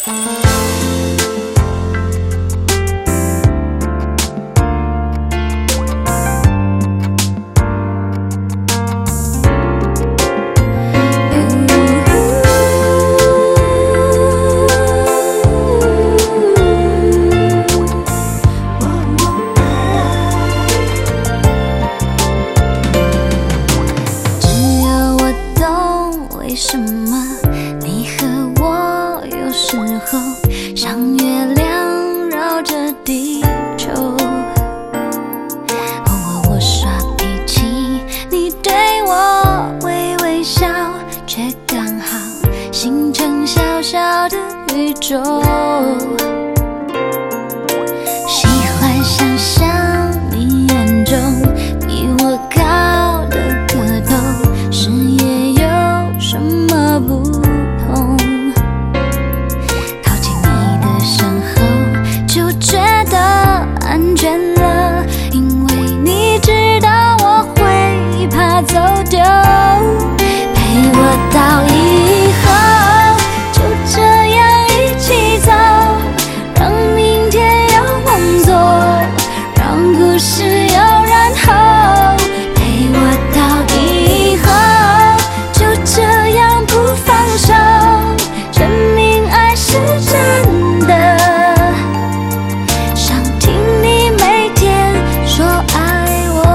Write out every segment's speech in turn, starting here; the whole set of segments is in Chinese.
为什么你和我有时候像月亮绕着地球？偶尔我耍脾气，你对我微微笑，却刚好形成小小的宇宙。喜欢想象你眼中比我高的个头，视野有什么不同？靠近你的身后就觉得安全了，因为你知道我会怕走丢。陪我到以后就这样一起走，让明天有梦做，让故事有然后。陪我到以后就这样不放手，证明爱是真的。想听你每天说爱我。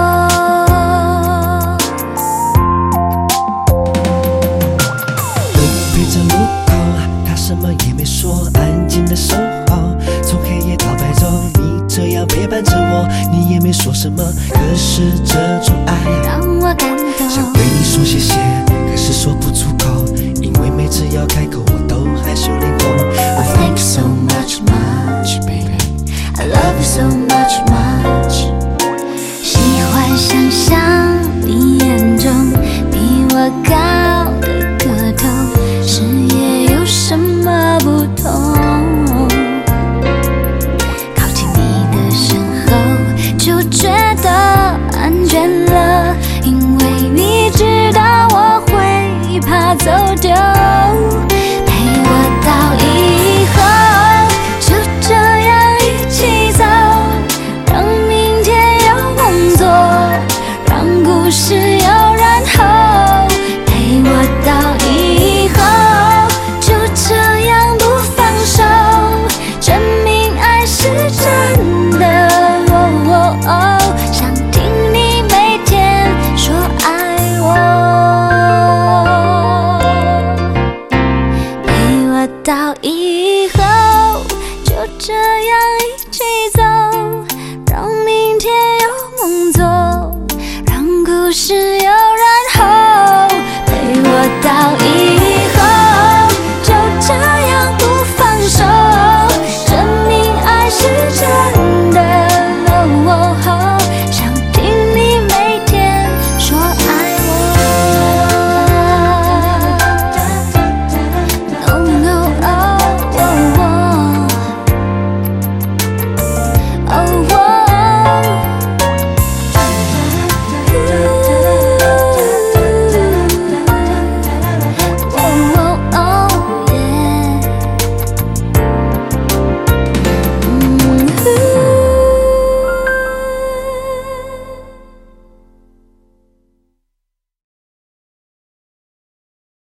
路边这路口，他什么也没说，安静的守候，从黑夜到白昼，你这样陪伴着我，你也没说什么，可是这种爱让我感动， 想对你说谢谢，可是说不出口，因为每次要开口我都害羞脸红。I thank you so much much baby, I love you so much much。 喜欢想象你眼中比我高的个头，视野有什么不同？靠近你的身后就觉得安全了，因为你知道我会怕走丢。陪我到以后就这样一起走，让明天有梦做，让故事有然后。陪我到以后就这样不放手，证明爱是真的。想听你每天说爱我。陪我到以后就这样一起走，让明天有梦做，让故事有